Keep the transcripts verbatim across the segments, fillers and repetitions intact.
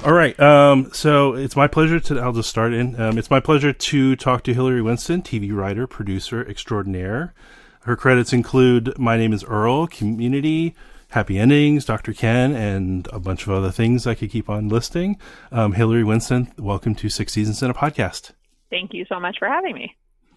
All right. Um, so it's my pleasure to, I'll just start in. Um, it's my pleasure to talk to Hillary Winston, T V writer, producer extraordinaire. Her credits include My Name is Earl, Community, Happy Endings, Doctor Ken, and a bunch of other things I could keep on listing. Um, Hillary Winston, welcome to Six Seasons in a Podcast. Thank you so much for having me.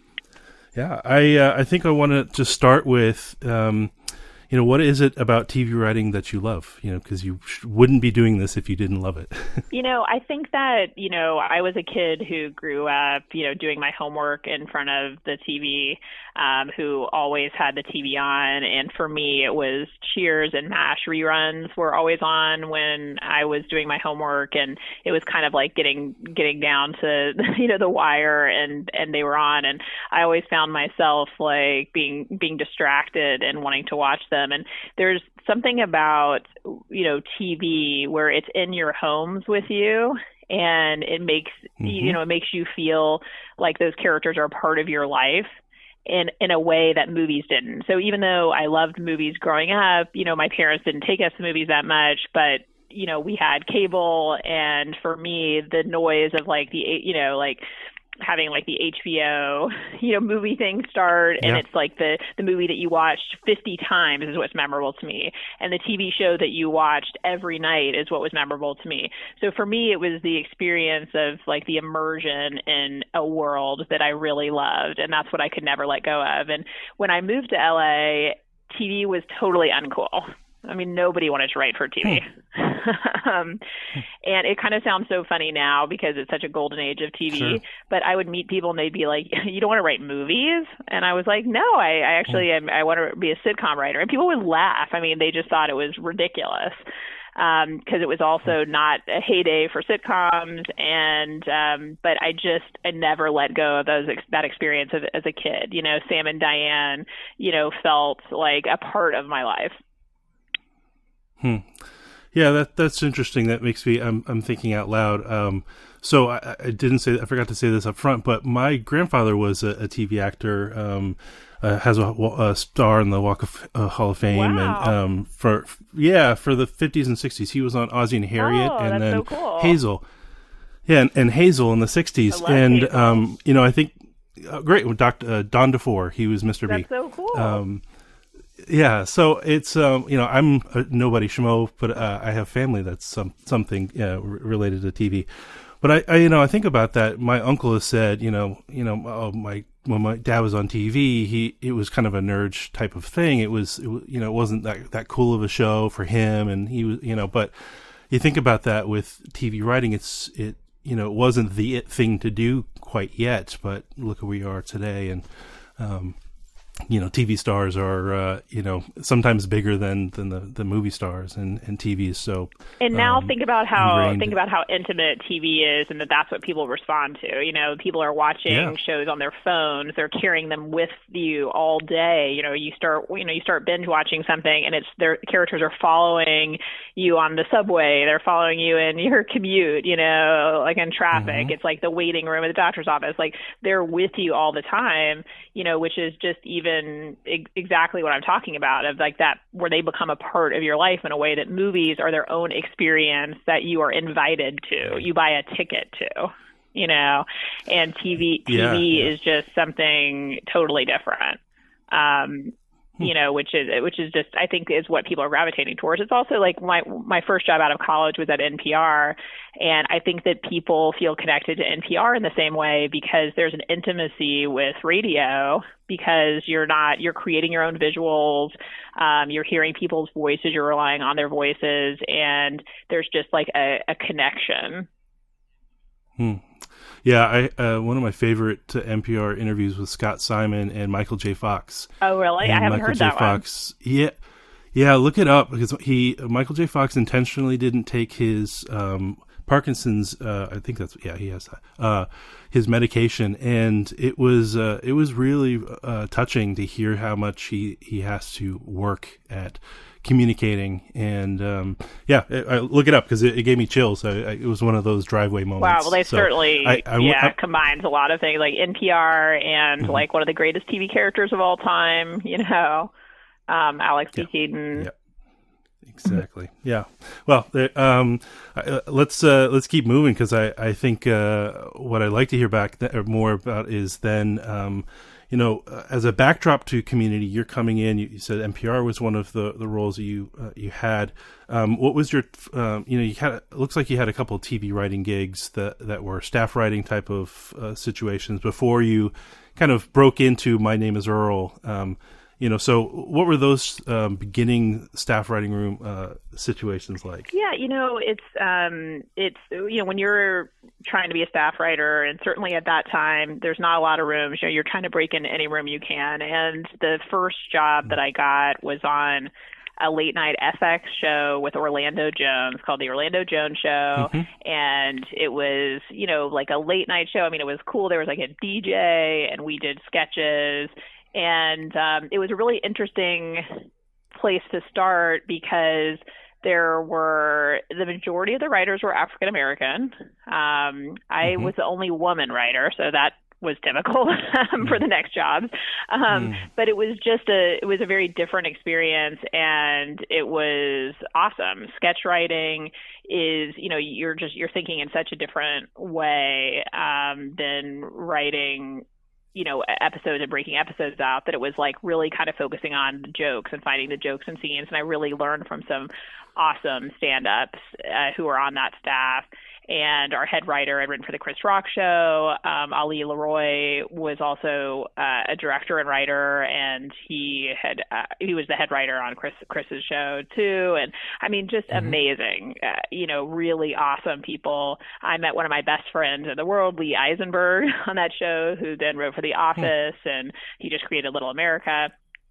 Yeah, I uh, I think I want to just start with, um, you know, what is it about T V writing that you love? You know, because you sh- wouldn't be doing this if you didn't love it. You know, I think that, you know, I was a kid who grew up, you know, doing my homework in front of the T V, um, who always had the T V on. And for me, it was Cheers and MASH reruns were always on when I was doing my homework. And it was kind of like getting getting down to, you know, the wire and, and they were on. And I always found myself like being being distracted and wanting to watch them. And there's something about, you know, T V where it's in your homes with you and it makes, mm-hmm. you know, it makes you feel like those characters are a part of your life in, in a way that movies didn't. So even though I loved movies growing up, you know, my parents didn't take us to movies that much, but, you know, we had cable. And for me, the noise of like the, you know, like, having like the H B O, you know, movie thing start and yeah. it's like the, the movie that you watched fifty times is what's memorable to me. And the T V show that you watched every night is what was memorable to me. So for me, it was the experience of like the immersion in a world that I really loved. And that's what I could never let go of. And when I moved to L A, T V was totally uncool. I mean, nobody wanted to write for T V. um, and it kind of sounds so funny now because it's such a golden age of T V. Sure. But I would meet people and they'd be like, you don't want to write movies? And I was like, no, I, I actually am, I want to be a sitcom writer. And people would laugh. I mean, they just thought it was ridiculous because um, it was also not a heyday for sitcoms. And um, but I just I never let go of those that experience of, as a kid. You know, Sam and Diane, you know, felt like a part of my life. Hmm. Yeah, that that's interesting. That makes me. I'm I'm thinking out loud. Um, so I, I didn't say. I forgot to say this up front. But my grandfather was a, a T V actor. Um, uh, has a, a star in the Walk of uh, Hall of Fame. Wow. And um, for yeah, for the fifties and sixties, he was on Ozzie and Harriet, oh, and that's then so cool. Hazel. Yeah, and, and Hazel in the sixties, and Hazel. um, you know, I think uh, great. Doctor uh, Don DeFore, he was Mister That's B. so cool. Um, Yeah, so it's um, you know, I'm a nobody schmo, but uh, I have family that's some something uh, r- related to T V. But I, I, you know, I think about that. My uncle has said, you know, you know, oh, my when my dad was on T V, he it was kind of a nerd type of thing. It was, it was, you know, it wasn't that that cool of a show for him, and he was, you know. But you think about that with T V writing, it's it, you know, it wasn't the it thing to do quite yet. But look where we are today, and um, you know, T V stars are, uh, you know, sometimes bigger than, than the, the movie stars, and, and T V is so. And now um, think about how ingrained. think about how intimate T V is, and that that's what people respond to. You know, people are watching Yeah. shows on their phones; they're carrying them with you all day. You know, you start you know you start binge watching something, and it's their characters are following you on the subway. They're following you in your commute. You know, like in traffic. Mm-hmm. It's like the waiting room at the doctor's office. Like they're with you all the time. You know, which is just even ex- exactly what I'm talking about, of like that, where they become a part of your life in a way that movies are their own experience that you are invited to, you buy a ticket to, you know, and T V, T V yeah, yeah. is just something totally different. Um, you know, which is, which is just, I think is what people are gravitating towards. It's also like my, my first job out of college was at N P R. And I think that people feel connected to N P R in the same way because there's an intimacy with radio, because you're not, you're creating your own visuals. Um, you're hearing people's voices, you're relying on their voices, and there's just like a, a connection. Hmm. Yeah, I uh, one of my favorite uh, N P R interviews with Scott Simon and Michael J. Fox. Oh, really? And I haven't Michael heard J. that Fox, one. Yeah, yeah. Look it up, because he Michael J. Fox intentionally didn't take his um, Parkinson's. Uh, I think that's yeah, he has that. Uh, his medication, and it was uh, it was really uh, touching to hear how much he he has to work at communicating. And um yeah I, I look it up because it, it gave me chills. I, I, it was one of those driveway moments. Wow. Well, they so certainly I, I, yeah I, combines a lot of things, like N P R and mm-hmm. like one of the greatest T V characters of all time, you know, um Alex P. Yeah. Keaton. Yeah. Exactly. Yeah. Well, there, um, uh, let's uh, let's keep moving because I I think uh, what I'd like to hear back th- or more about is then um, you know uh, as a backdrop to Community, you're coming in. You, you said N P R was one of the, the roles that you uh, you had. Um, what was your um, you know you had it looks like you had a couple of T V writing gigs that that were staff writing type of uh, situations before you kind of broke into My Name Is Earl. Um, You know, so what were those um, beginning staff writing room uh, situations like? Yeah, you know, it's um, it's you know when you're trying to be a staff writer, and certainly at that time, there's not a lot of rooms. You know, you're trying to break into any room you can. And the first job that I got was on a late night F X show with Orlando Jones called The Orlando Jones Show. Mm-hmm. And it was, you know, like a late night show. I mean, it was cool. There was like a D J and we did sketches. And um, it was a really interesting place to start because there were the majority of the writers were African American. Um, I mm-hmm. was the only woman writer, so that was typical um, for the next jobs. Um, mm. But it was just a it was a very different experience, and it was awesome. Sketch writing is, you know, you're just you're thinking in such a different way um, than writing, you know, episodes and breaking episodes out, that it was like really kind of focusing on the jokes and finding the jokes and scenes. And I really learned from some awesome stand-ups uh, who were on that staff. And our head writer had written for the Chris Rock Show. Um, Ali Leroy was also uh, a director and writer, and he had uh, he was the head writer on Chris Chris's show too. And I mean, just mm-hmm. amazing, uh, you know, really awesome people. I met one of my best friends in the world, Lee Eisenberg, on that show, who then wrote for The Office, mm-hmm. and he just created Little America.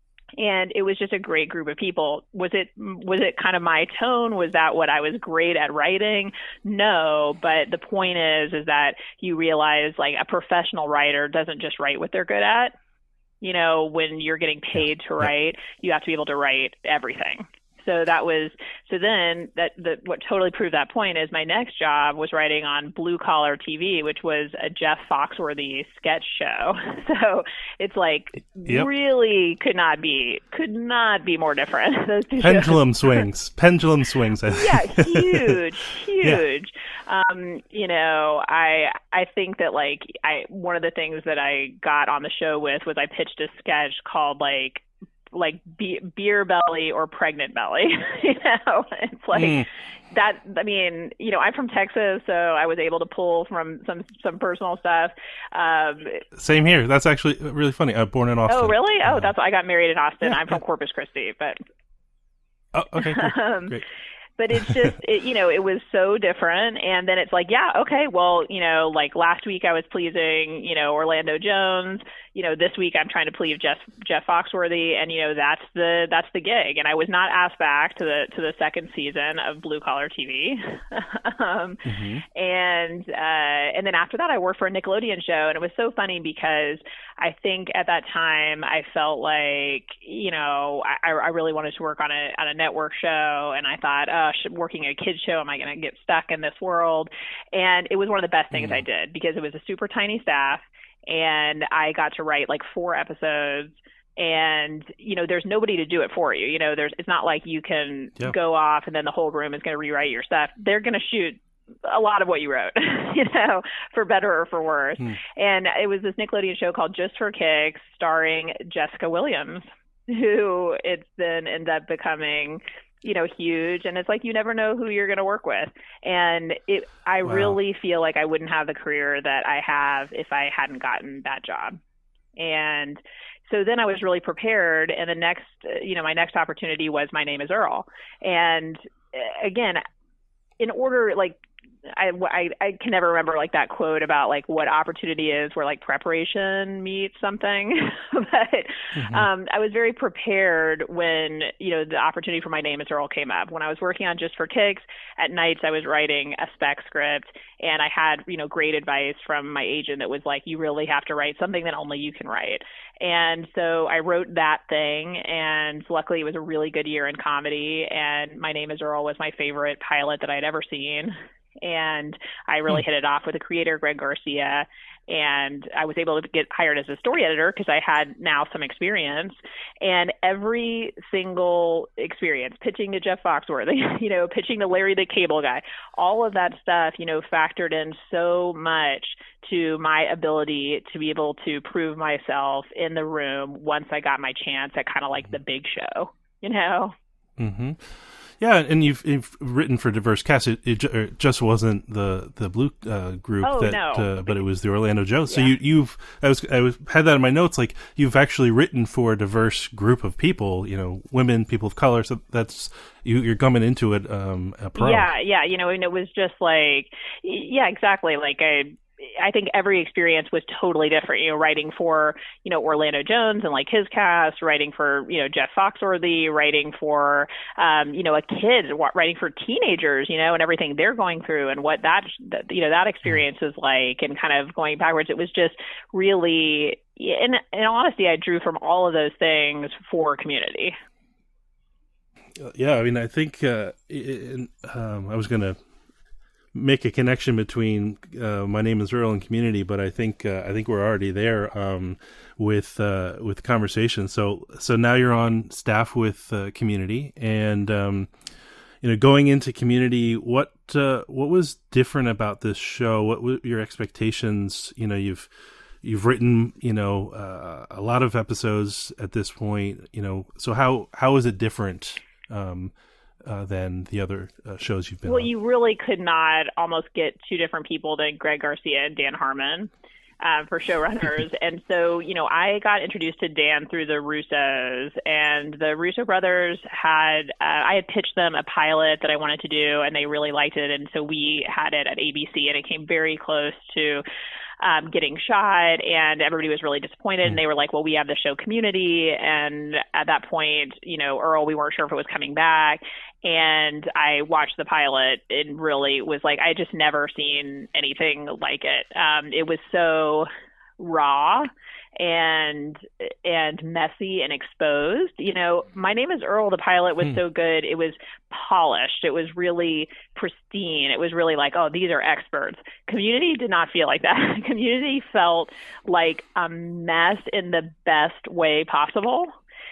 And it was just a great group of people. Was it was it kind of my tone? Was that what I was great at writing? No, but the point is is that you realize, like, a professional writer doesn't just write what they're good at. You know, when you're getting paid to write, you have to be able to write everything. So that was, so then that the, what totally proved that point is my next job was writing on Blue Collar T V, which was a Jeff Foxworthy sketch show. So it's like yep. really could not be, could not be more different. Those two Pendulum swings, pendulum swings. Yeah, huge, huge. Yeah. Um, you know, I, I think that like I, one of the things that I got on the show with was I pitched a sketch called like, like be- beer belly or pregnant belly. You know, it's like mm. that. I mean, you know, I'm from Texas, so I was able to pull from some some personal stuff. Um, Same here. That's actually really funny. I'm born in Austin. Oh, really? Oh, uh, that's I got married in Austin. Yeah, I'm from yeah. Corpus Christi, but. Oh, okay. Cool. um, Great. But it's just, it, you know, it was so different. And then it's like, yeah, okay, well, you know, like last week I was pleasing, you know, Orlando Jones. You know, this week I'm trying to please Jeff Jeff Foxworthy, and you know that's the that's the gig. And I was not asked back to the to the second season of Blue Collar T V. um, mm-hmm. And uh, and then after that, I worked for a Nickelodeon show, and it was so funny because I think at that time I felt like, you know, I, I really wanted to work on a on a network show, and I thought, oh, working a kids show, am I going to get stuck in this world? And it was one of the best things mm-hmm. I did because it was a super tiny staff. And I got to write like four episodes, and, you know, there's nobody to do it for you. You know, there's, it's not like you can yep. go off and then the whole room is going to rewrite your stuff. They're going to shoot a lot of what you wrote, you know, for better or for worse. Hmm. And it was this Nickelodeon show called Just for Kicks, starring Jessica Williams, who it's then ended up becoming, you know, huge. And it's like, you never know who you're going to work with. And it, I wow. really feel like I wouldn't have the career that I have if I hadn't gotten that job. And so then I was really prepared. And the next, you know, my next opportunity was My Name Is Earl. And again, in order, like, I, I, I can never remember like that quote about like what opportunity is where like preparation meets something. But mm-hmm. um, I was very prepared when, you know, the opportunity for My Name Is Earl came up. When I was working on Just for Kicks, at nights I was writing a spec script, and I had, you know, great advice from my agent that was like, you really have to write something that only you can write. And so I wrote that thing, and luckily it was a really good year in comedy, and My Name Is Earl was my favorite pilot that I'd ever seen. And I really hit it off with the creator, Greg Garcia. and I was able to get hired as a story editor because I had now some experience. And every single experience, pitching to Jeff Foxworthy, you know, pitching to Larry the Cable Guy, all of that stuff, you know, factored in so much to my ability to be able to prove myself in the room once I got my chance at kind of like the big show, you know? Mm-hmm. Yeah, and you've, you've written for diverse casts. It, it, it just wasn't the the Blue uh, group, oh, that, no. uh, but it was the Orlando Jones. So yeah. you, you've I was I was had that in my notes. Like you've actually written for a diverse group of people. You know, women, people of color. So that's you, you're coming into it um, a pro. Yeah, yeah. You know, and it was just like, yeah, exactly. Like I. I think every experience was totally different, you know, writing for, you know, Orlando Jones and like his cast, writing for, you know, Jeff Foxworthy, writing for, um, you know, a kid, writing for teenagers, you know, and everything they're going through and what that, you know, that experience is like, and kind of going backwards. It was just really, in, in honesty, I drew from all of those things for Community. Yeah. I mean, I think, uh, in, um, I was going to make a connection between uh, My Name is Earl and Community, but I think uh, I think we're already there um, with uh, with conversation. So so now you're on staff with uh, Community, and um, you know, going into Community, what uh, what was different about this show? What were your expectations? You know, you've you've written you know uh, a lot of episodes at this point. You know, so how how is it different? Um, Uh, than the other uh, shows you've been well, on? You really could not almost get two different people than Greg Garcia and Dan Harmon uh, for showrunners. And so, you know, I got introduced to Dan through the Russos, and the Russo brothers had, uh, I had pitched them a pilot that I wanted to do, and they really liked it. And so we had it at A B C, and it came very close to Um, getting shot, and everybody was really disappointed. And they were like, well, we have the show Community. And at that point, you know, Earl, we weren't sure if it was coming back. And I watched the pilot and really was like, I had just never seen anything like it. Um, it was so raw and and messy and exposed. You know, My Name is Earl, the pilot was hmm. so good. It was polished. It was really pristine. It was really like, oh, these are experts. Community did not feel like that. Community felt like a mess in the best way possible.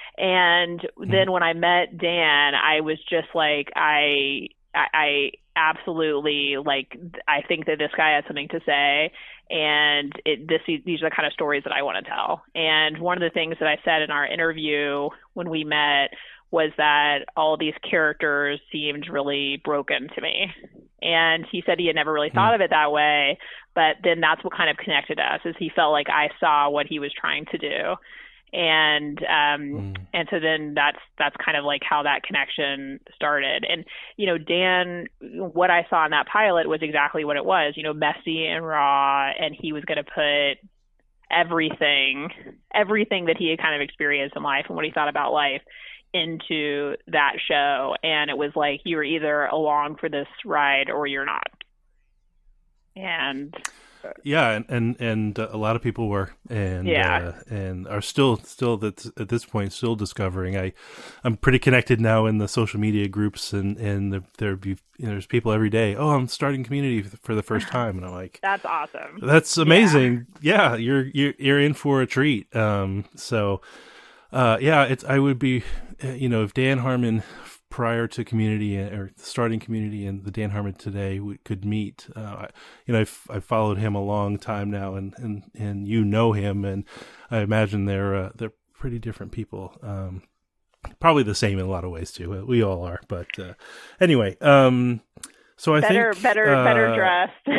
And then when I met Dan, I was just like, I, I, I absolutely like, I think that this guy has something to say. And it, this, these are the kind of stories that I want to tell. And one of the things that I said in our interview when we met was that all these characters seemed really broken to me. And he said he had never really thought of it that way, but then that's what kind of connected us, is he felt like I saw what he was trying to do. And um mm. and so then that's that's kind of like how that connection started. And you know, Dan, what I saw in that pilot was exactly what it was, you know, messy and raw, and he was going to put everything everything that he had kind of experienced in life and what he thought about life into that show. And it was like, you're either along for this ride or you're not. And yeah, and and, and uh, a lot of people were, and yeah. uh, and are still still that at this point still discovering. I I'm pretty connected now in the social media groups, and and there be you know, there's people every day. Oh, I'm starting Community for the first time, and I'm like, that's awesome. That's amazing. Yeah, yeah you're you're you're in for a treat. Um, so, uh, yeah, it's I would be, you know, if Dan Harmon prior to Community or starting Community and the Dan Harmon today we could meet. Uh, you know, I've, I've followed him a long time now, and, and, and you know him, and I imagine they're uh, they're pretty different people. Um, probably the same in a lot of ways too. We all are, but uh, anyway. Um, so I better, think better, uh, better dressed.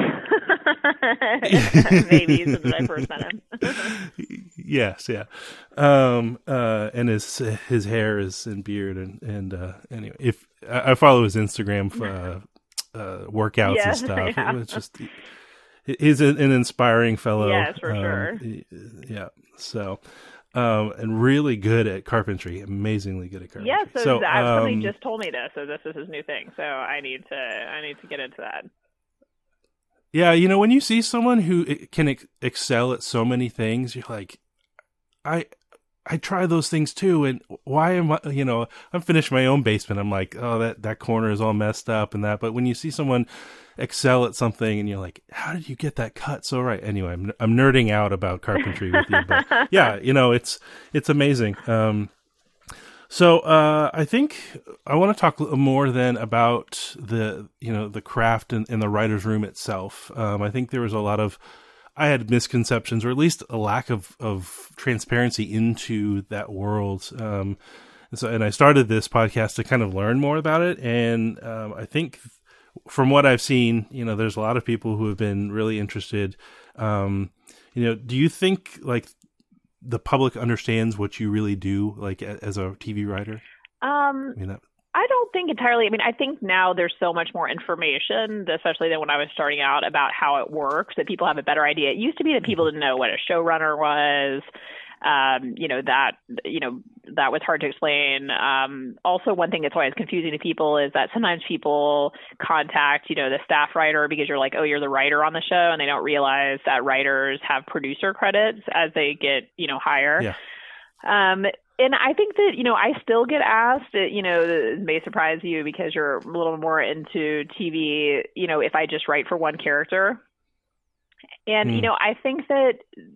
Maybe since I first met him. Yes, yeah, um, uh, and his his hair is and beard, and and uh, anyway, if I, I follow his Instagram uh, uh, workouts yes, and stuff, yeah. it's just he's an inspiring fellow. Yes, for um, sure. Yeah, so um, and really good at carpentry, amazingly good at carpentry. Yeah, so, so that, um, somebody just told me this, so this is his new thing. So I need to I need to get into that. Yeah, you know, when you see someone who can ex- excel at so many things, you're like, I I try those things too. And why am I, you know, I'm finished my own basement. I'm like, oh, that, that corner is all messed up and that. But when you see someone excel at something and you're like, how did you get that cut so right? Anyway, I'm, I'm nerding out about carpentry with you, but yeah, you know, it's, it's amazing. Um, so, uh, I think I want to talk more then about the, you know, the craft in, in the writer's room itself. Um, I think there was a lot of, I had misconceptions, or at least a lack of, of transparency into that world. Um, and so, and I started this podcast to kind of learn more about it. And, um, I think from what I've seen, you know, there's a lot of people who have been really interested. Um, you know, do you think like the public understands what you really do, like a, as a T V writer? Um, I mean, that, I don't think entirely. I mean, I think now there's so much more information, especially than when I was starting out, about how it works, that people have a better idea. It used to be that people didn't know what a showrunner was. Um, you know, that, you know, that was hard to explain. Um, also, one thing that's always confusing to people is that sometimes people contact, you know, the staff writer because you're like, oh, you're the writer on the show, and they don't realize that writers have producer credits as they get, you know, higher. Yeah. Um, and I think that, you know, I still get asked, you know, it may surprise you because you're a little more into T V, you know, if I just write for one character. And, mm. you know, I think that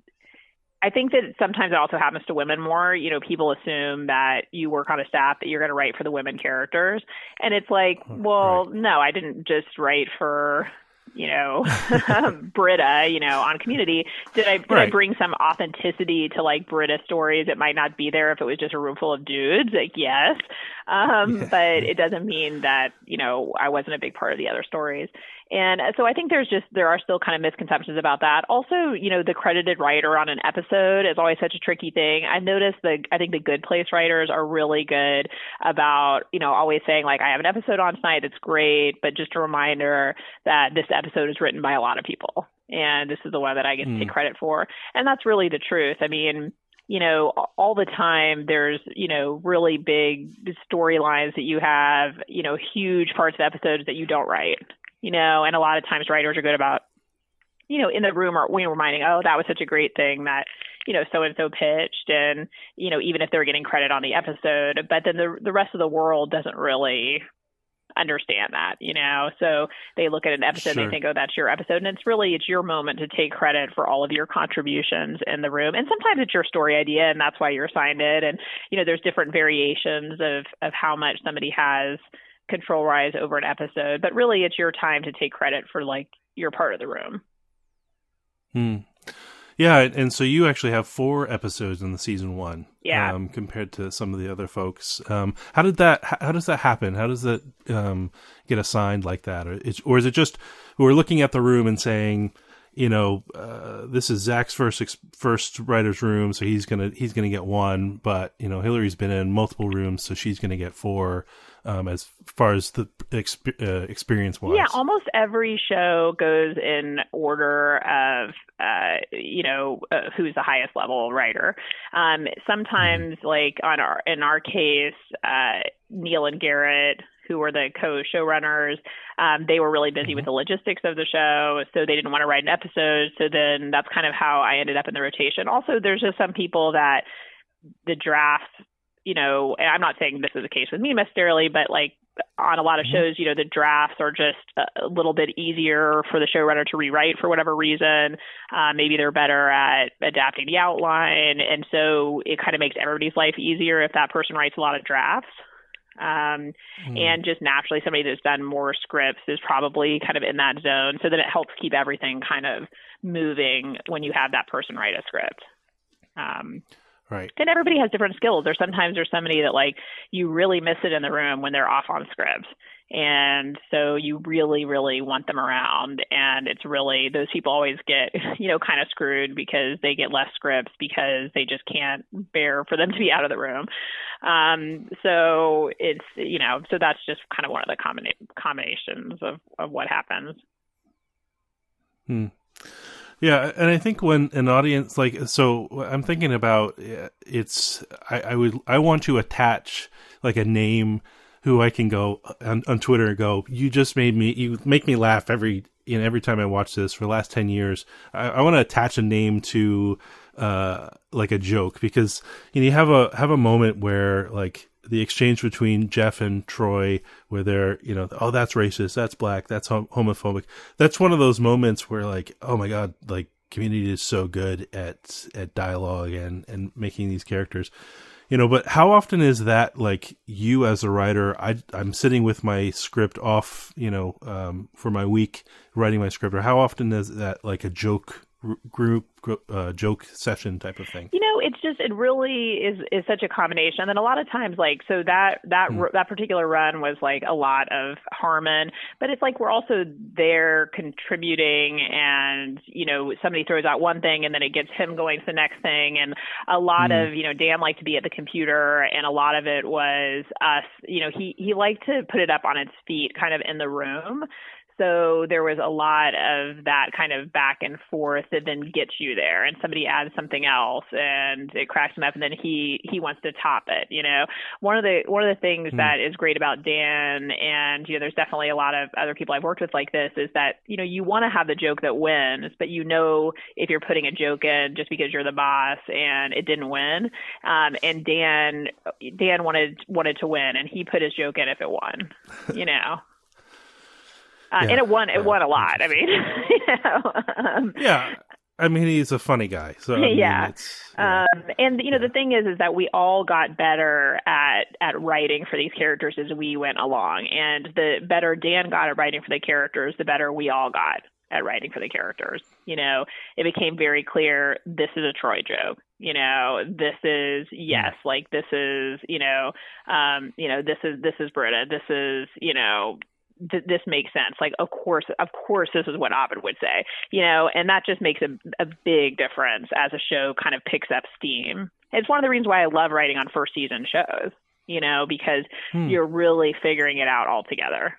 I think that sometimes it also happens to women more. You know, people assume that you work on a staff that you're going to write for the women characters. And it's like, well, right. no, I didn't just write for, you know, Britta, you know, on Community. Did I did right. I bring some authenticity to like Britta stories? It might not be there if it was just a room full of dudes. Like, yes. Um, yeah. But it doesn't mean that, you know, I wasn't a big part of the other stories. And so I think there's just, there are still kind of misconceptions about that. Also, you know, the credited writer on an episode is always such a tricky thing. I noticed the, I think the Good Place writers are really good about, you know, always saying like, I have an episode on tonight that's great, but just a reminder that this episode is written by a lot of people. And this is the one that I get mm. to take credit for. And that's really the truth. I mean, you know, all the time there's, you know, really big storylines that you have, you know, huge parts of episodes that you don't write. You know, and a lot of times writers are good about, you know, in the room or when reminding, oh, that was such a great thing that, you know, so-and-so pitched. And, you know, even if they're getting credit on the episode, but then the the rest of the world doesn't really understand that, you know, so they look at an episode sure. and they think, oh, that's your episode. And it's really, it's your moment to take credit for all of your contributions in the room. And sometimes it's your story idea and that's why you're assigned it. And, you know, there's different variations of, of how much somebody has control rise over an episode, but really it's your time to take credit for like your part of the room. Hmm. Yeah. And so you actually have four episodes in the season one, yeah. um, compared to some of the other folks. Um, how did that, how does that happen? How does that, um, get assigned like that? Or, it's, or is it just, we're looking at the room and saying, you know, uh, this is Zach's first, ex- first writer's room. So he's going to, he's going to get one, but you know, Hillary's been in multiple rooms, so she's going to get four. Um, as far as the exp- uh, experience was. Yeah, almost every show goes in order of, uh, you know, uh, who's the highest level writer. Um, sometimes, mm-hmm. like on our in our case, uh, Neil and Garrett, who were the co-showrunners, um, they were really busy mm-hmm. with the logistics of the show, so they didn't want to write an episode. So then that's kind of how I ended up in the rotation. Also, there's just some people that the drafts, you know, and I'm not saying this is the case with me necessarily, but like on a lot of shows, you know, the drafts are just a little bit easier for the showrunner to rewrite for whatever reason. Uh, maybe they're better at adapting the outline. And so it kind of makes everybody's life easier if that person writes a lot of drafts. Um, mm. And just naturally somebody that's done more scripts is probably kind of in that zone. So that it helps keep everything kind of moving when you have that person write a script. Um, Right. And everybody has different skills. There's sometimes there's somebody that like you really miss it in the room when they're off on script. And so you really, really want them around. And it's really, those people always get, you know, kind of screwed because they get less scripts because they just can't bear for them to be out of the room. Um, so it's, you know, so that's just kind of one of the combina- combinations of, of what happens. Hmm. Yeah, and I think when an audience like so, I'm thinking about it's. I, I would I want to attach like a name who I can go on, on Twitter and go, you just made me you make me laugh every you know, every time I watch this for the last ten years, I, I want to attach a name to, uh, like a joke, because, you know, you have a, have a moment where like the exchange between Jeff and Troy, where they're, you know, oh, that's racist, that's black, that's hom- homophobic. That's one of those moments where like, oh my God, like Community is so good at, at dialogue and, and making these characters. You know, but how often is that like you as a writer? I, I'm sitting with my script off, you know, um, for my week writing my script, or how often is that like a joke r- group, uh, joke session type of thing? You know, it's just, it really is, is such a combination. And a lot of times, like, so that, that, mm. that particular run was like a lot of Harmon, but it's like, we're also there contributing, and, you know, somebody throws out one thing and then it gets him going to the next thing. And a lot mm. of, you know, Dan liked to be at the computer, and a lot of it was us, you know, he, he liked to put it up on its feet kind of in the room. So there was a lot of that kind of back and forth that then gets you there, and somebody adds something else and it cracks him up, and then he, he wants to top it. You know, one of the, one of the things mm. that is great about Dan, and, you know, there's definitely a lot of other people I've worked with like this, is that, you know, you want to have the joke that wins, but you know, if you're putting a joke in just because you're the boss and it didn't win. Um, and Dan, Dan wanted, wanted to win, and he put his joke in if it won, you know. Uh, yeah, and it won. It uh, won a lot. I mean, you know, um, yeah. I mean, he's a funny guy. So I mean, yeah. It's, yeah. Um, and you know, yeah. the thing is, is that we all got better at at writing for these characters as we went along. And the better Dan got at writing for the characters, the better we all got at writing for the characters. You know, it became very clear, this is a Troy joke. You know, this is yes, mm. like this is, you know, um, you know, this is this is Britta. This is, you know. Th- this makes sense. Like, of course, of course, this is what Abed would say, you know, and that just makes a, a big difference as a show kind of picks up steam. It's one of the reasons why I love writing on first season shows, you know, because hmm. you're really figuring it out all together.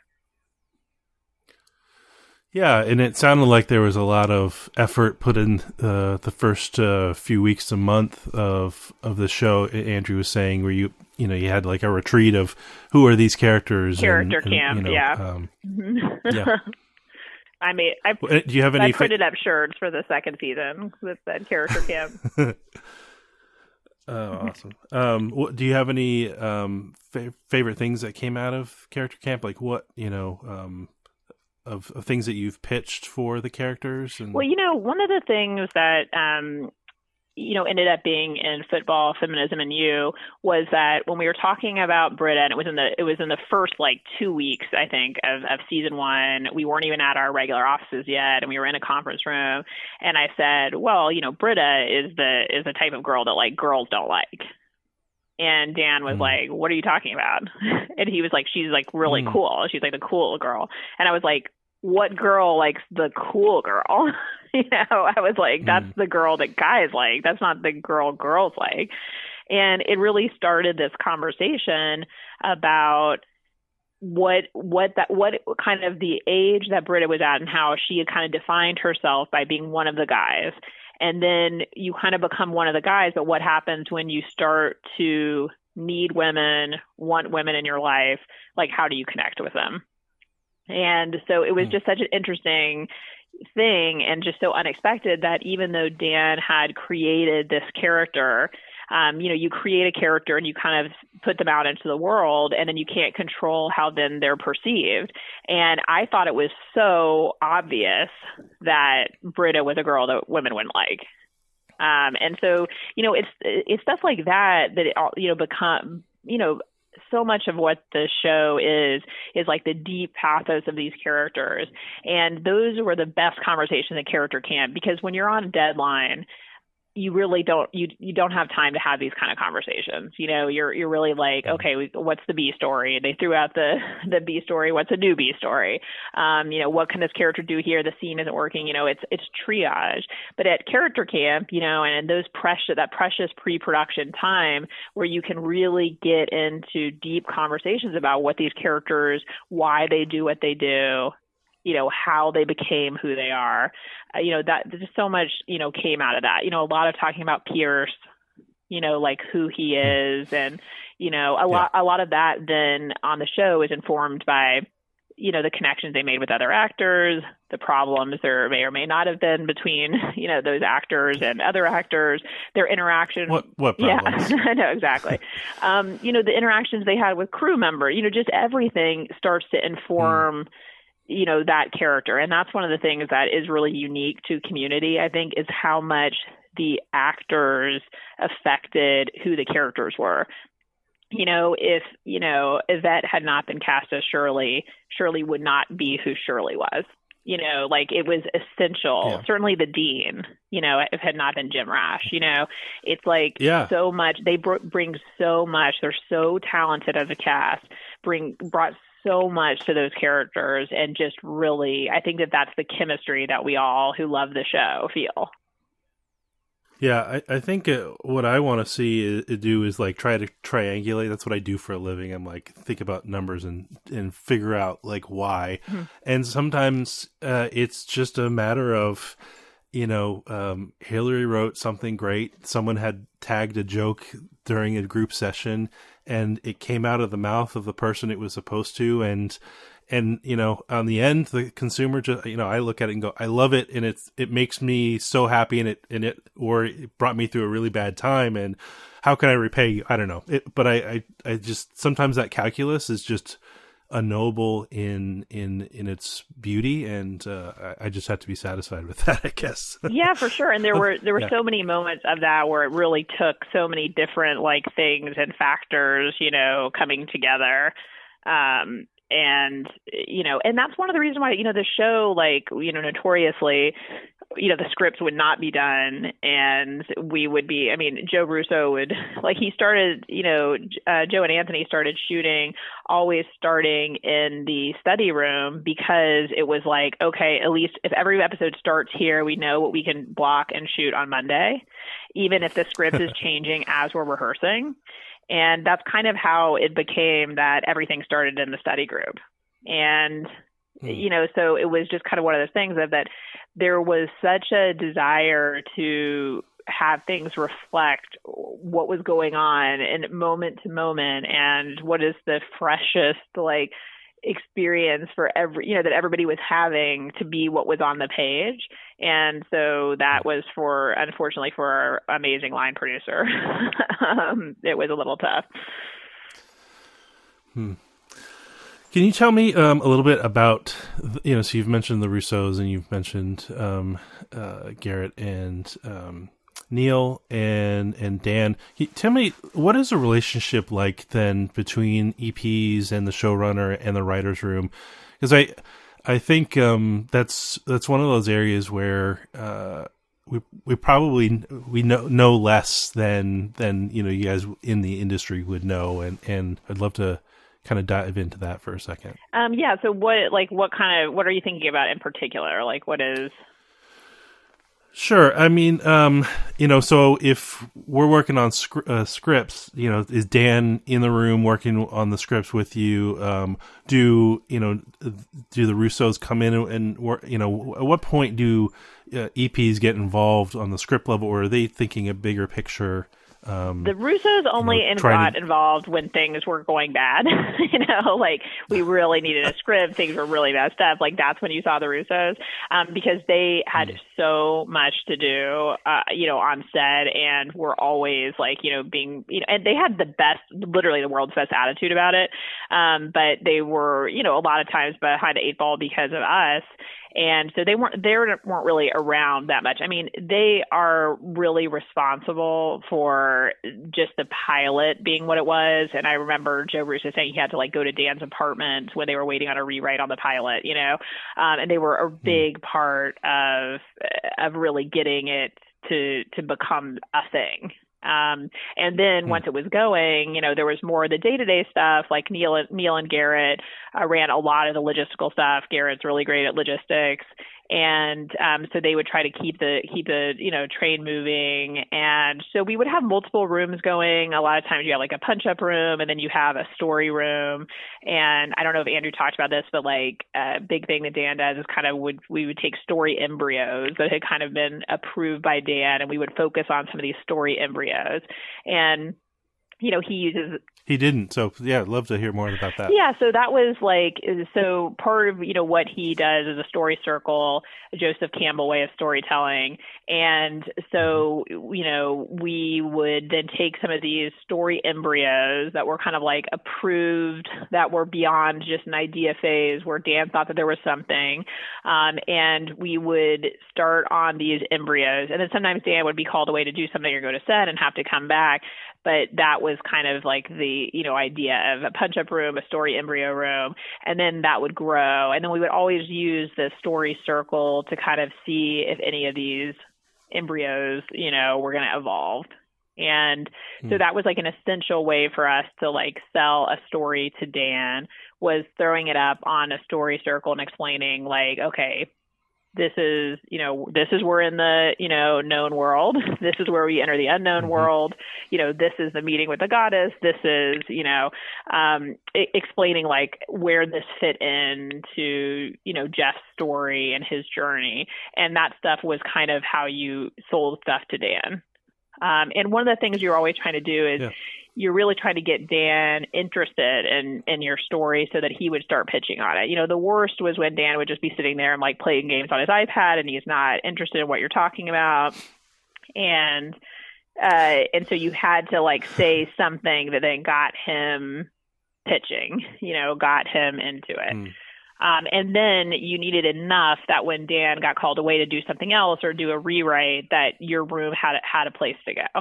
Yeah, and it sounded like there was a lot of effort put in uh, the first uh, few weeks, a month of of the show. Andrew was saying, where you you know you had like a retreat of who are these characters, character and, camp, and, you know, yeah. Um, yeah. I made. I, Do you have any? I printed fa- up shirts for the second season that said character camp. Oh, awesome! Um, what, do you have any um, fa- favorite things that came out of character camp? Like what you know. Um, Of, of things that you've pitched for the characters? And... Well, you know, one of the things that, um, you know, ended up being in Football, Feminism, and You was that when we were talking about Britta, and it was in the, it was in the first like two weeks, I think, of, of season one, we weren't even at our regular offices yet, and we were in a conference room. And I said, well, you know, Britta is the, is the type of girl that like girls don't like. And Dan was mm. like, what are you talking about? And he was like, she's like really mm. cool. She's like the cool girl. And I was like, what girl likes the cool girl? You know, I was like, that's mm. the girl that guys like. That's not the girl girls like. And it really started this conversation about what what that what kind of the age that Britta was at, and how she had kind of defined herself by being one of the guys. And then you kind of become one of the guys, but what happens when you start to need women, want women in your life? Like, how do you connect with them? And so it was just such an interesting thing, and just so unexpected, that even though Dan had created this character, um, you know, you create a character and you kind of put them out into the world, and then you can't control how then they're perceived. And I thought it was so obvious that Britta was a girl that women wouldn't like. Um, and so, you know, it's, it's stuff like that, that, it, you know, become, you know, so much of what the show is, is like the deep pathos of these characters. And those were the best conversations at character camp, because when you're on a deadline, you really don't, you you don't have time to have these kind of conversations. You know, you're you're really like, okay, we, what's the B story? They threw out the, the B story. What's a new B story? Um, you know, what can this character do here? The scene isn't working. You know, it's it's triage. But at character camp, you know, and those precious, that precious pre-production time where you can really get into deep conversations about what these characters, why they do what they do, you know, how they became who they are, uh, you know, that just so much, you know, came out of that, you know, a lot of talking about Pierce, you know, like who he is. And, you know, a yeah. lot, a lot of that then on the show is informed by you know, the connections they made with other actors, the problems there may or may not have been between, you know, those actors and other actors, their interaction. What, what problems? Yeah, I know, exactly. um, you know, the interactions they had with crew members, you know, just everything starts to inform, mm. you know, that character. And that's one of the things that is really unique to Community, I think, is how much the actors affected who the characters were. You know, if, you know, Yvette had not been cast as Shirley, Shirley would not be who Shirley was. You know, like it was essential. Yeah. Certainly the Dean, you know, if it had not been Jim Rash, you know, it's like yeah. so much. They br- bring so much. They're so talented as a cast, bring brought so much to those characters. And just really, I think that that's the chemistry that we all who love the show feel. Yeah, I, I think uh, what I want to see is, do is like try to triangulate. That's what I do for a living. I'm like think about numbers and and figure out like why. Mm-hmm. And sometimes uh, it's just a matter of, you know, um, Hillary wrote something great. Someone had tagged a joke during a group session, and it came out of the mouth of the person it was supposed to, and. And, you know, on the end, the consumer just, you know, I look at it and go, I love it. And it's, it makes me so happy and it, and it, or it brought me through a really bad time. And how can I repay you? I don't know. It, but I, I, I just, sometimes that calculus is just unknowable in, in, in its beauty. And, uh, I, I just have to be satisfied with that, I guess. Yeah, for sure. And there were, there were yeah. so many moments of that where it really took so many different like things and factors, you know, coming together. Um, And, you know, and that's one of the reasons why, you know, the show, like, you know, notoriously, you know, the scripts would not be done and we would be, I mean, Joe Russo would, like, he started, you know, uh, Joe and Anthony started shooting, always starting in the study room because it was like, okay, at least if every episode starts here, we know what we can block and shoot on Monday, even if the script is changing as we're rehearsing. And that's kind of how it became that everything started in the study group. And, mm. you know, so it was just kind of one of those things of that there was such a desire to have things reflect what was going on in moment to moment and what is the freshest, like, experience for every, you know, that everybody was having to be what was on the page. And so that was for, unfortunately for our amazing line producer, um, it was a little tough. Hmm. Can you tell me um, a little bit about, you know, so you've mentioned the Russos and you've mentioned um, uh, Garrett and um, Neil and and Dan. He, tell me, what is the relationship like then between E Ps and the showrunner and the writer's room? Because I I think um, that's that's one of those areas where uh, we we probably we know know less than than you know you guys in the industry would know, and and I'd love to kind of dive into that for a second. Um, yeah. So what like what kind of what are you thinking about in particular? Like what is Sure. I mean, um, you know, so if we're working on scr- uh, scripts, you know, is Dan in the room working on the scripts with you? Um, do, you know, do the Russos come in and work, you know, at what point do uh, E Ps get involved on the script level, or are they thinking a bigger picture? Um, the Russos only you know, got to... involved when things were going bad. you know, like we really needed a script. Things were really messed up. Like that's when you saw the Russos um, because they had mm. so much to do, uh, you know, on set and were always like, you know, being, you know, and they had the best, literally the world's best attitude about it. Um, but they were, you know, a lot of times behind the eight ball because of us. And so they weren't, they weren't really around that much. I mean, they are really responsible for just the pilot being what it was. And I remember Joe Russo saying he had to like go to Dan's apartment when they were waiting on a rewrite on the pilot, you know, um, and they were a big part of, of really getting it to, to become a thing. Um, and then once it was going, you know, there was more of the day-to-day stuff, like Neil, Neil and Garrett uh, ran a lot of the logistical stuff. Garrett's really great at logistics. And um, so they would try to keep the, keep the, you know, train moving. And so we would have multiple rooms going. A lot of times you have like a punch-up room and then you have a story room. And I don't know if Andrew talked about this, but like a big thing that Dan does is kind of would, we would take story embryos that had kind of been approved by Dan and we would focus on some of these story embryos. And you know, he uses He didn't. So yeah, I'd love to hear more about that. Yeah, so that was like, so part of, you know, what he does is a story circle, a Joseph Campbell way of storytelling. And so, you know, we would then take some of these story embryos that were kind of like approved, that were beyond just an idea phase where Dan thought that there was something. Um, and we would start on these embryos. And then sometimes Dan would be called away to do something or go to set and have to come back. But that was kind of like the, you know, idea of a punch-up room, a story embryo room, and then that would grow. And then we would always use the story circle to kind of see if any of these embryos, you know, were going to evolve. And so hmm. that was like an essential way for us to like sell a story to Dan, was throwing it up on a story circle and explaining like, okay, this is, you know, this is we're in the, you know, known world. This is where we enter the unknown mm-hmm. world. You know, this is the meeting with the goddess. This is, you know, um, I- explaining like where this fit into, you know, Jeff's story and his journey. And that stuff was kind of how you sold stuff to Dan. Um, and one of the things you're always trying to do is, yeah. you're really trying to get Dan interested in, in your story so that he would start pitching on it. You know, the worst was when Dan would just be sitting there and like playing games on his iPad and he's not interested in what you're talking about. And, uh, and so you had to like say something that then got him pitching, you know, got him into it. Mm. Um, and then you needed enough that when Dan got called away to do something else or do a rewrite, that your room had, had a place to go.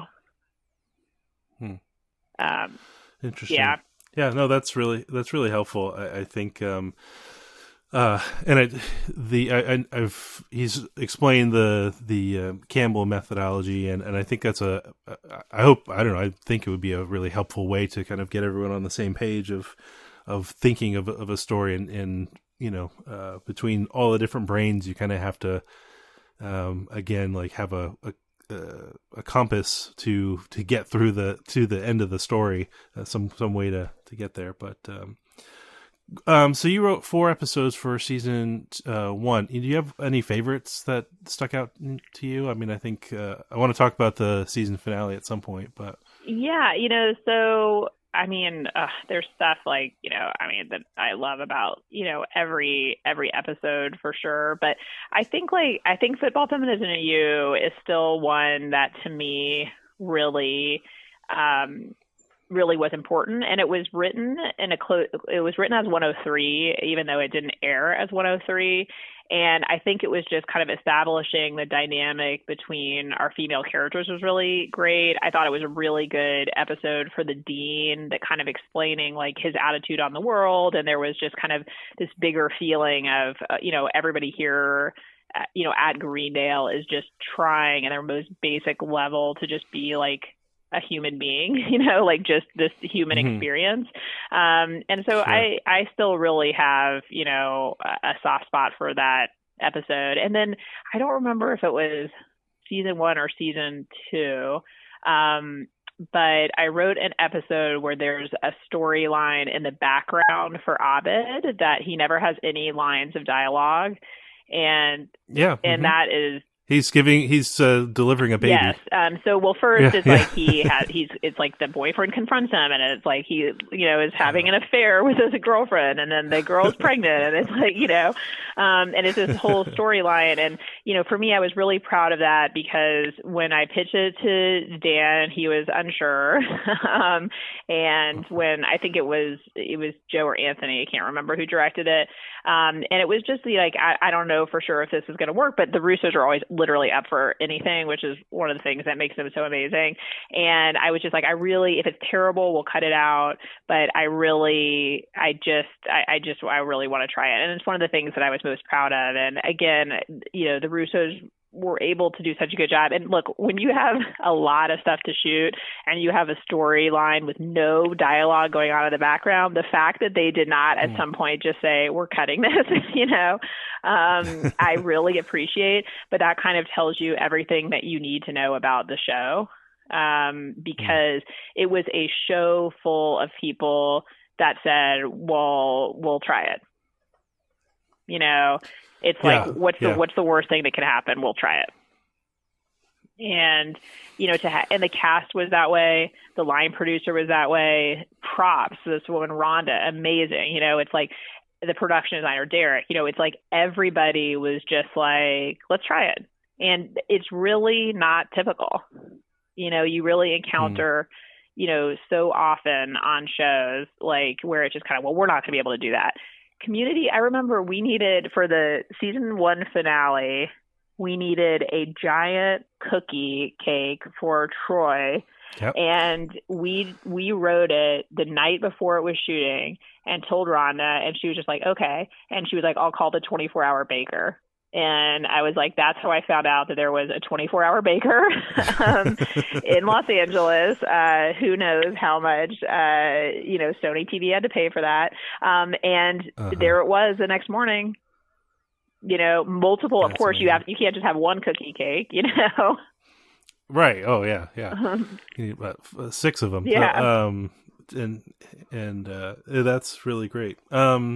Hmm. Um, Interesting. Yeah. Yeah. No, that's really, that's really helpful. I, I think, um, uh, and I, the, I, I've, he's explained the, the, uh, Campbell methodology. And, and I think that's a, I hope, I don't know, I think it would be a really helpful way to kind of get everyone on the same page of, of thinking of, of a story and, and, you know, uh, between all the different brains, you kind of have to, um, again, like have a, a Uh, a compass to to get through the to the end of the story, uh, some some way to to get there. But um, um, so you wrote four episodes for season uh, one. Do you have any favorites that stuck out to you? I mean, I think uh, I want to talk about the season finale at some point, but yeah, you know, so. I mean, uh, there's stuff like, you know, I mean, that I love about, you know, every, every episode for sure. But I think like, I think Football Feminism in You is still one that to me really, um, really was important. And it was written in a close, it was written as one oh three, even though it didn't air as one oh three. And I think it was just kind of establishing the dynamic between our female characters was really great. I thought it was a really good episode for the dean, that kind of explaining like his attitude on the world. And there was just kind of this bigger feeling of, uh, you know, everybody here, uh, you know, at Greendale is just trying at their most basic level to just be like a human being, you know, like just this human mm-hmm. experience. Um, and so sure. I, I still really have, you know, a, a soft spot for that episode. And then I don't remember if it was season one or season two. Um, but I wrote an episode where there's a storyline in the background for Abed that he never has any lines of dialogue. And, yeah, and mm-hmm. that is, He's giving, he's uh, delivering a baby. Yes. Um, so, well, first yeah, it's yeah. like he has, he's, it's like the boyfriend confronts him and it's like he, you know, is having an affair with his girlfriend and then the girl's pregnant and it's like, you know, um, and it's this whole storyline. And, you know, for me, I was really proud of that because when I pitched it to Dan, he was unsure. um, and when I think it was, it was Joe or Anthony, I can't remember who directed it. Um, and it was just the, like, I, I don't know for sure if this is going to work, but the Russos are always literally up for anything, which is one of the things that makes them so amazing. And I was just like, I really, if it's terrible, we'll cut it out. But I really, I just, I, I just, I really want to try it. And it's one of the things that I was most proud of. And again, you know, the Russos were able to do such a good job. And look, when you have a lot of stuff to shoot and you have a storyline with no dialogue going on in the background, the fact that they did not at mm. some point just say, we're cutting this, you know, um, I really appreciate, but that kind of tells you everything that you need to know about the show. Um, because mm. it was a show full of people that said, well, we'll try it. You know, it's like, yeah, what's the, yeah. what's the worst thing that can happen? We'll try it. And, you know, to ha- and the cast was that way. The line producer was that way. Props. This woman, Rhonda, amazing. You know, it's like the production designer, Derek, you know, it's like everybody was just like, let's try it. And it's really not typical. You know, you really encounter, mm. you know, so often on shows like where it's just kind of, well, we're not going to be able to do that. Community, I remember we needed for the season one finale, we needed a giant cookie cake for Troy. Yep. And we we wrote it the night before it was shooting and told Rhonda, and she was just like, okay. And she was like, I'll call the twenty-four hour baker. And I was like, that's how I found out that there was a twenty-four hour baker um, in Los Angeles. Uh, who knows how much, uh, you know, Sony T V had to pay for that. Um, and uh-huh. there it was the next morning. You know, multiple. That's of course, amazing. you have you can't just have one cookie cake. You know. Right. Oh yeah, yeah. Um, you need about six of them. Yeah. Um, and and uh, that's really great. Um,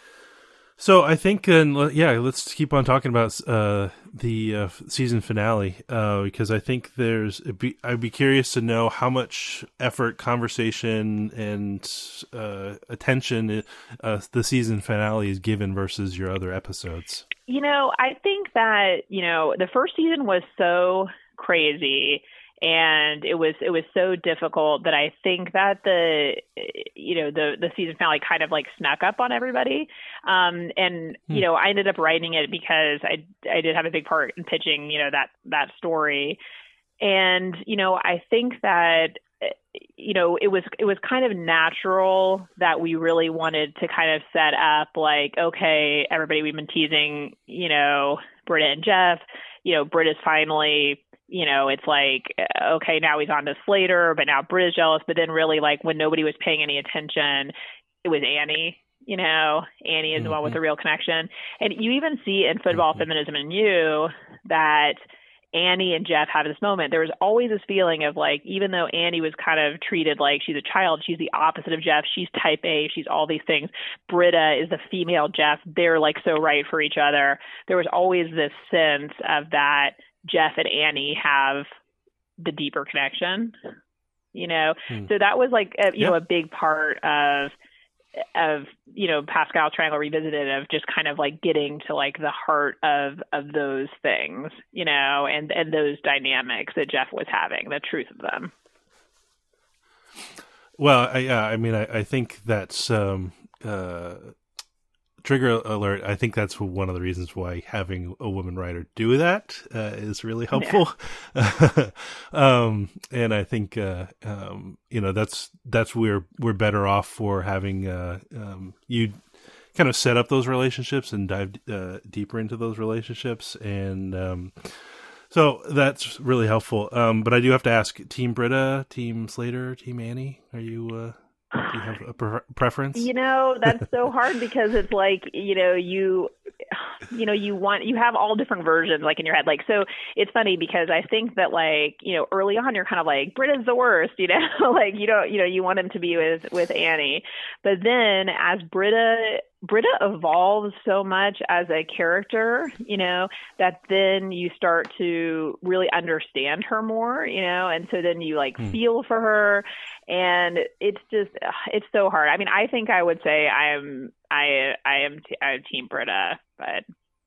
so I think, and yeah, let's keep on talking about uh, the uh, season finale uh, because I think there's. It'd be, I'd be curious to know how much effort, conversation, and uh, attention uh, the season finale is given versus your other episodes. You know, I think that you know the first season was so crazy and it was it was so difficult that I think that the you know the the season finale kind of like snuck up on everybody, um and hmm. you know I ended up writing it because I I did have a big part in pitching you know that that story, and you know I think that you know it was it was kind of natural that we really wanted to kind of set up like, okay, everybody, we've been teasing you know Britta and Jeff, you know Britta's finally you know, it's like, okay, now he's on to Slater, but now Britta's jealous. But then really, like, when nobody was paying any attention, it was Annie, you know. Annie is mm-hmm. the one with the real connection. And you even see in Football, mm-hmm. Feminism, and You that Annie and Jeff have this moment. There was always this feeling of, like, even though Annie was kind of treated like she's a child, she's the opposite of Jeff. She's type A. She's all these things. Britta is the female Jeff. They're, like, so right for each other. There was always this sense of that Jeff and Annie have the deeper connection, you know? Hmm. So that was like, a, you yep. know, a big part of, of, you know, Pascal Triangle Revisited, of just kind of like getting to like the heart of, of those things, you know, and, and those dynamics that Jeff was having, the truth of them. Well, I, yeah, I mean, I, I think that's, um, uh, trigger alert. I think that's one of the reasons why having a woman writer do that uh, is really helpful. Yeah. um, and I think uh, um, you know that's that's where we're better off for having uh, um, you kind of set up those relationships and dive uh, deeper into those relationships, and um, so that's really helpful. Um, but I do have to ask: Team Britta, Team Slater, Team Annie? Are you? Uh, Do you have a pre- preference? You know, that's so hard because it's like, you know, you, you know, you want, you have all different versions like in your head. Like, so it's funny because I think that like, you know, early on you're kind of like, Britta's the worst, you know, like you don't, you know, you want him to be with, with Annie. But then as Britta, Britta evolves so much as a character, you know, that then you start to really understand her more, you know, and so then you like hmm. feel for her, and it's just, it's so hard. I mean, I think I would say I am, I, I am, t- I am Team Britta, but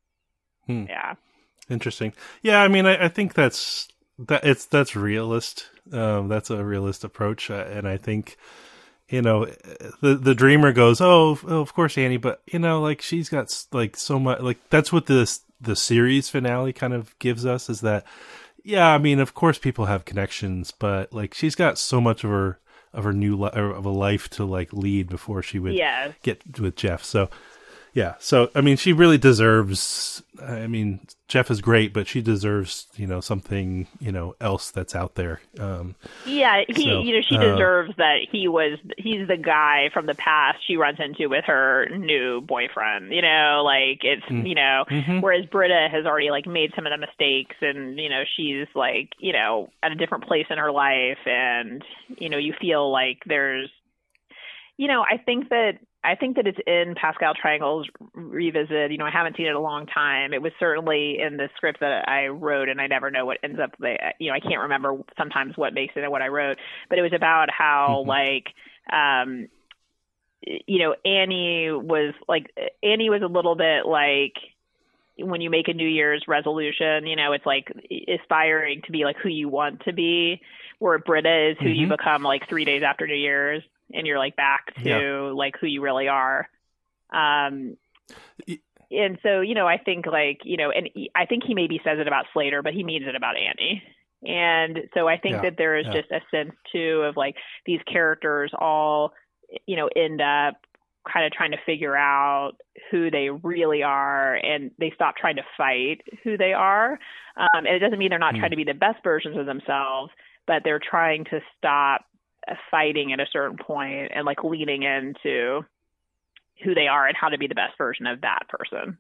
hmm. yeah. Interesting. Yeah. I mean, I, I think that's, that it's, that's realist. Um, that's a realist approach. Uh, and I think, you know, the the dreamer goes, oh, oh, of course, Annie, but you know, like she's got like so much, like that's what this the series finale kind of gives us, is that, yeah, I mean, of course, people have connections, but like she's got so much of her of her new li- of a life to like lead before she would yeah. get with Jeff. So yeah, so I mean, she really deserves. I mean, Jeff is great, but she deserves, you know, something, you know, else that's out there. Um, yeah, he, so, you know, she uh, deserves that. He was, he's the guy from the past she runs into with her new boyfriend. You know, like it's, mm, you know, mm-hmm. whereas Britta has already like made some of the mistakes, and you know, she's like, you know, at a different place in her life, and you know, you feel like there's, you know, I think that. I think that it's in Pascal Triangle's Revisit. You know, I haven't seen it in a long time. It was certainly in the script that I wrote, and I never know what ends up. You know, I can't remember sometimes what makes it and what I wrote, but it was about how mm-hmm. like, um, you know, Annie was like Annie was a little bit like when you make a New Year's resolution. You know, it's like aspiring to be like who you want to be, where Britta is who mm-hmm. you become like three days after New Year's. And you're like back to yeah. like who you really are. Um, and so, you know, I think like, you know, and he, I think he maybe says it about Slater, but he means it about Annie. And so I think yeah. that there is yeah. just a sense too of like these characters all, you know, end up kind of trying to figure out who they really are, and they stop trying to fight who they are. Um, and it doesn't mean they're not mm. trying to be the best versions of themselves, but they're trying to stop fighting at a certain point and like leaning into who they are and how to be the best version of that person.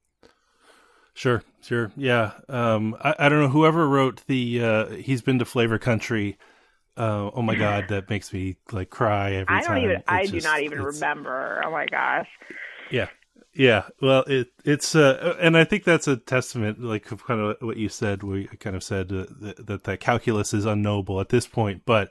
Sure, sure. Yeah. Um, I, I don't know, whoever wrote the, uh, he's been to Flavor Country. Uh, oh my God, that makes me like cry every I don't time. even, it's I just, do not even remember. Oh my gosh. Yeah. Yeah. Well, it, it's, uh, and I think that's a testament, like kind of what you said, we kind of said uh, that, that the calculus is unknowable at this point, but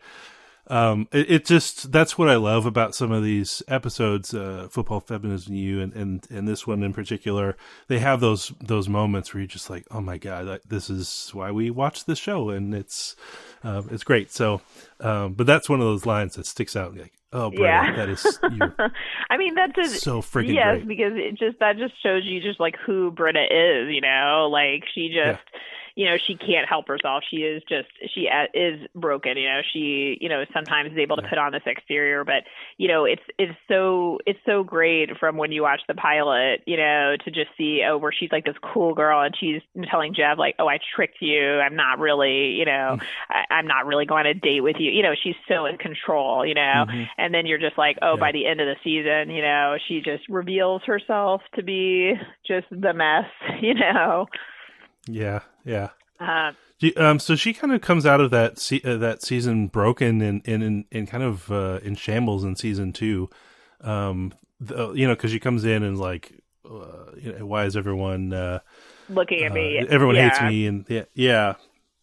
Um, it, it just, that's what I love about some of these episodes, uh, Football, Feminism, You, and, and, and this one in particular. They have those, those moments where you're just like, oh my God, this is why we watch this show. And it's, um, it's great. So, um, but that's one of those lines that sticks out. Like, oh, Britta, yeah. that is, you're I mean, that's a, so freaking yes, great. Because it just, that just shows you just like who Britta is, you know, like she just, yeah. you know, she can't help herself. She is just, she is broken, you know, she, you know, sometimes is able to yeah. put on this exterior, but, you know, it's, it's so, it's so great from when you watch the pilot, you know, to just see, oh, where she's like this cool girl and she's telling Jeff like, oh, I tricked you. I'm not really, you know, I, I'm not really going to date with you. You know, she's so in control, you know, mm-hmm. and then you're just like, oh, yeah. by the end of the season, you know, she just reveals herself to be just the mess, you know. Yeah, yeah. Uh, um, so she kind of comes out of that se- uh, that season broken and and in, in kind of uh, in shambles in season two. Um, the, you know, because she comes in and like, uh, you know, why is everyone uh, looking at uh, me? Everyone yeah. hates me, and yeah. yeah.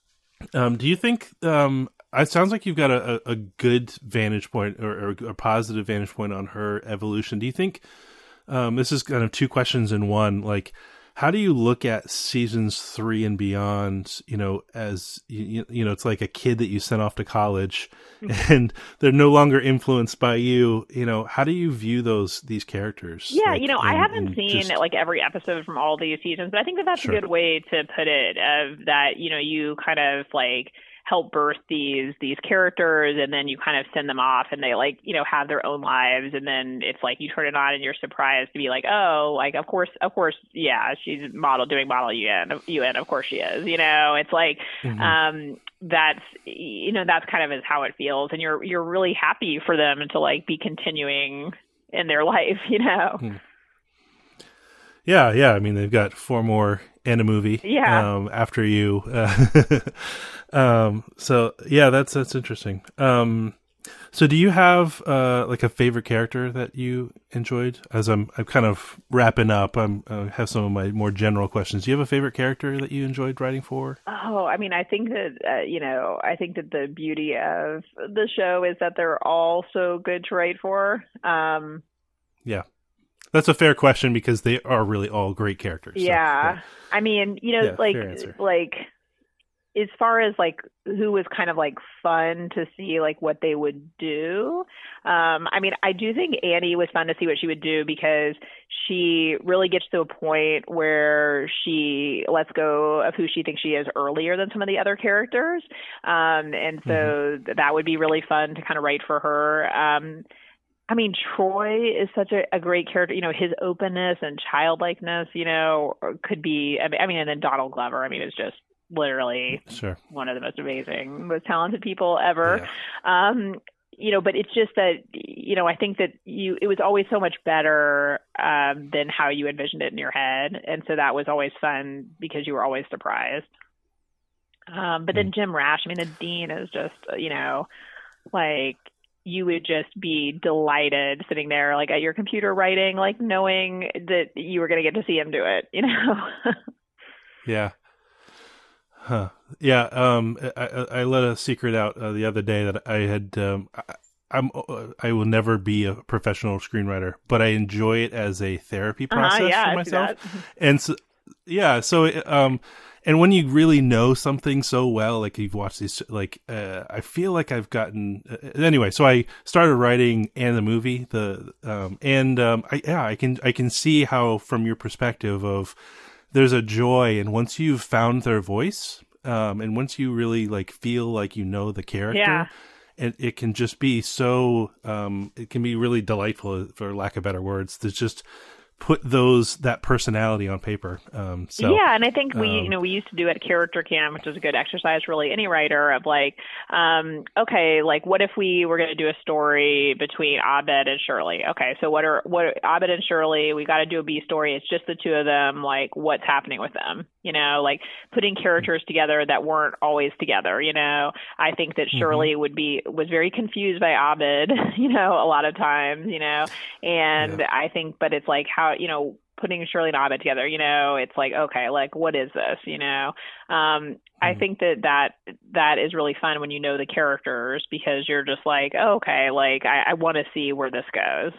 Um, do you think? Um, it sounds like you've got a, a good vantage point or, or a positive vantage point on her evolution. Do you think? Um, this is kind of two questions in one. Like, how do you look at seasons three and beyond, you know, as, you, you know, it's like a kid that you sent off to college and they're no longer influenced by you. You know, how do you view those, these characters? Yeah, like, you know, in, I haven't seen just... like every episode from all these seasons, but I think that that's sure. a good way to put it, of that, you know, you kind of like help birth these these characters, and then you kind of send them off and they like, you know, have their own lives, and then it's like you turn it on and you're surprised to be like, oh, like of course of course yeah, she's model doing model U N U N, of course she is, you know. It's like mm-hmm. um that's, you know, that's kind of is how it feels, and you're you're really happy for them to like be continuing in their life, you know. Hmm. Yeah, yeah. I mean, they've got four more and a movie. Yeah. Um, after you. Uh, um, so yeah, that's that's interesting. Um, so do you have uh, like a favorite character that you enjoyed? As I'm I'm kind of wrapping up, I'm I have some of my more general questions. Do you have a favorite character that you enjoyed writing for? Oh, I mean, I think that uh, you know, I think that the beauty of the show is that they're all so good to write for. Um, yeah. That's a fair question because they are really all great characters. So, yeah. yeah. I mean, you know, yeah, like, like as far as like who was kind of like fun to see like what they would do. Um, I mean, I do think Annie was fun to see what she would do because she really gets to a point where she lets go of who she thinks she is earlier than some of the other characters. Um, and so mm-hmm. that would be really fun to kind of write for her. Um, I mean, Troy is such a, a great character. You know, his openness and childlikeness, you know, could be, I mean, and then Donald Glover, I mean, is just literally sure. one of the most amazing, most talented people ever. Yeah. Um, you know, but it's just that, you know, I think that you, it was always so much better um, than how you envisioned it in your head. And so that was always fun because you were always surprised. Um, but then mm. Jim Rash, I mean, the Dean is just, you know, like, you would just be delighted sitting there, like at your computer writing, like knowing that you were going to get to see him do it, you know? Yeah. Huh. Yeah. Um, I, I let a secret out uh, the other day that I had, um, I, I'm, I will never be a professional screenwriter, but I enjoy it as a therapy process uh-huh, yeah, for myself. And so, yeah. So, um, and when you really know something so well, like you've watched these, like, uh, I feel like I've gotten, uh, anyway, so I started writing and the movie, the, um, and, um, I, yeah, I can, I can see how from your perspective of, there's a joy. And once you've found their voice, um, and once you really like feel like, you know, the character, yeah. it, it can just be so, um, it can be really delightful, for lack of better words, to just put those, that personality on paper. Um, so, yeah. And I think we, um, you know, we used to do at Character Camp, which is a good exercise, really, any writer, of like, um, okay, like what if we were going to do a story between Abed and Shirley? Okay. So what are, what Abed and Shirley, we got to do a B story. It's just the two of them. Like what's happening with them, you know, like putting characters together that weren't always together. You know, I think that Shirley mm-hmm. would be, was very confused by Abed, you know, a lot of times, you know, and yeah. I think, but it's like how, you know, putting Shirley and Abed together, you know, it's like, okay, like, what is this, you know? Um, mm. I think that, that that is really fun when you know the characters, because you're just like, oh, okay, like, I, I want to see where this goes.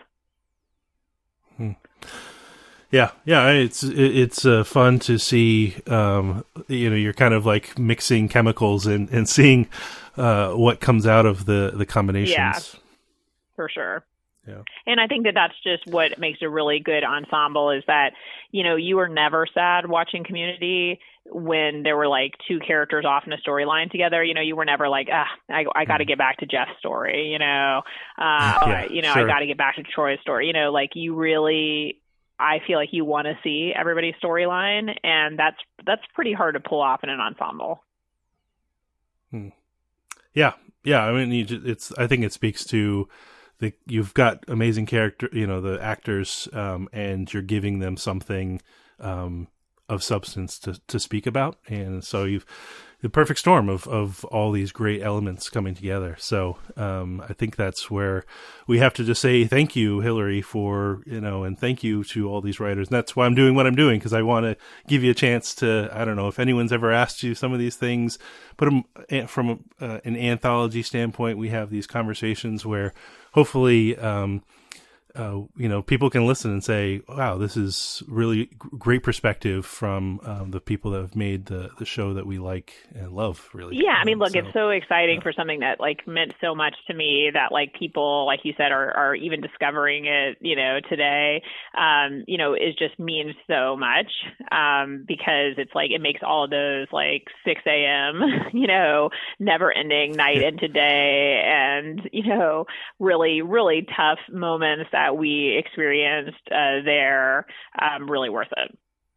Hmm. Yeah, yeah, it's it's uh, fun to see, um, you know, you're kind of like mixing chemicals and, and seeing uh, what comes out of the, the combinations. Yeah, for sure. Yeah. And I think that that's just what makes a really good ensemble, is that, you know, you were never sad watching Community when there were like two characters off in a storyline together. You know, you were never like, ah, I, I got to get back to Jeff's story, you know, uh, yeah, you know, sure. I got to get back to Troy's story, you know, like you really, I feel like you want to see everybody's storyline, and that's, that's pretty hard to pull off in an ensemble. Hmm. Yeah. Yeah. I mean, you just, it's, I think it speaks to, The, you've got amazing character, you know, the actors, um, and you're giving them something um, of substance to, to speak about. And so you've the perfect storm of, of all these great elements coming together. So um, I think that's where we have to just say thank you, Hillary, for, you know, and thank you to all these writers. And that's why I'm doing what I'm doing, because I want to give you a chance to, I don't know if anyone's ever asked you some of these things, put them from uh, an anthology standpoint. We have these conversations where hopefully, um, uh, you know, people can listen and say, wow, this is really g- great perspective from um, the people that have made the, the show that we like and love, really. Yeah, I mean, look, so, it's so exciting yeah. for something that, like, meant so much to me that, like, people, like you said, are, are even discovering it, you know, today, um, you know, it just means so much um, because it's, like, it makes all of those, like, six a.m., you know, never-ending night into day and, you know, really, really tough moments that that we experienced uh, there, um, really worth it.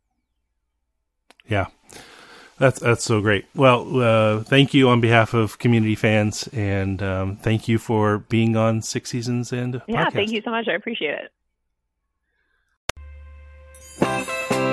Yeah, that's that's so great. Well, uh, thank you on behalf of Community fans, and um, thank you for being on Six Seasons and Yeah, podcast. Thank you so much. I appreciate it.